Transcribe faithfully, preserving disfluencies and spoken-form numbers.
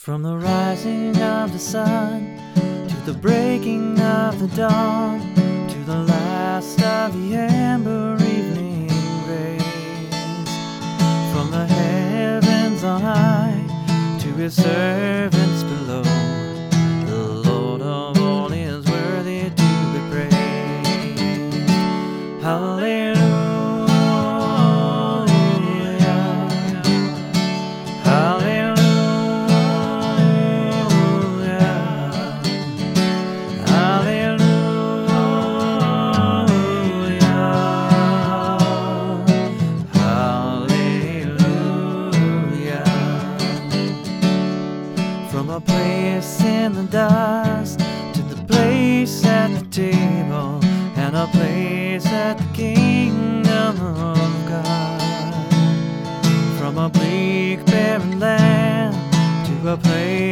From the rising of the sun to the breaking of the dawn, to the last of the amber evening rays, from the heavens on high to his servants below, the Lord of all is worthy to be praised. Hallelujah. From a place in the dust to the place at the table, and a place at the kingdom of God. From a bleak barren land to a place